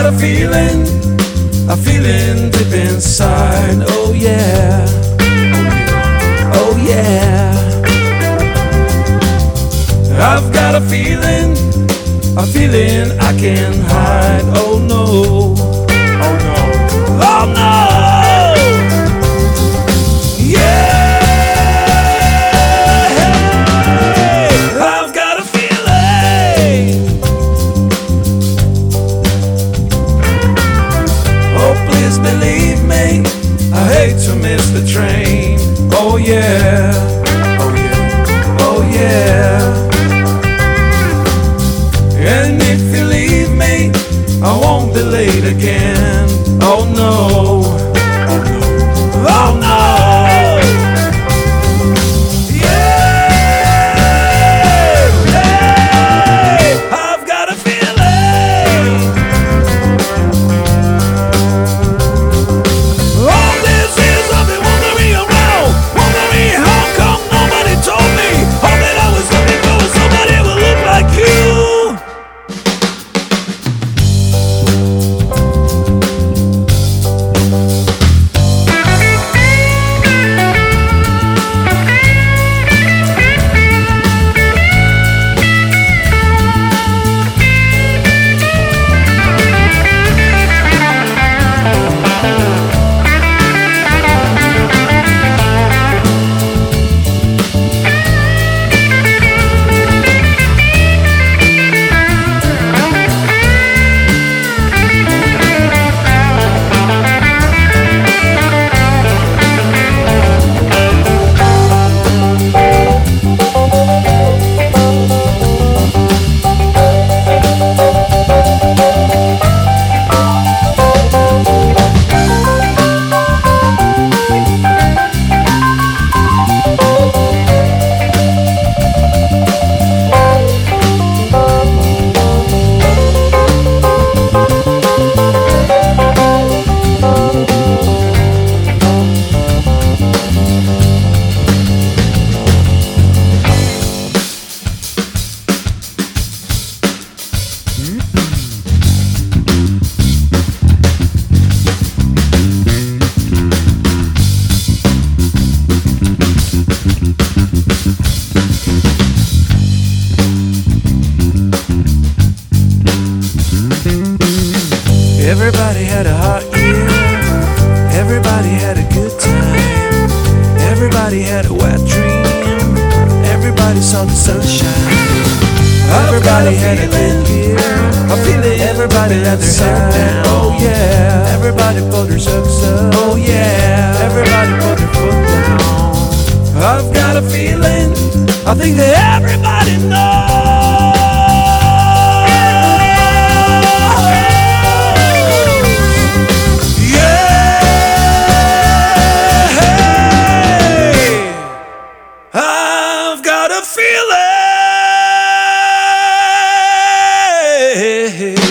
a feeling deep inside. Oh yeah, oh yeah. I've got a feeling I can't hide. Oh no, oh no, oh no. Believe me, I hate to miss the train. Oh yeah, oh yeah, oh yeah. And if you leave me, I won't be late again. Oh no, oh no, oh no. Everybody had a hot year. Everybody had a good time. Everybody had a wet dream. Everybody saw the sunshine. Everybody had a good year. Everybody let their hair down. Oh yeah. Everybody pulled their socks up. Oh yeah. Everybody put their foot down. I've got a feeling, I think that everybody knows. I've got a feeling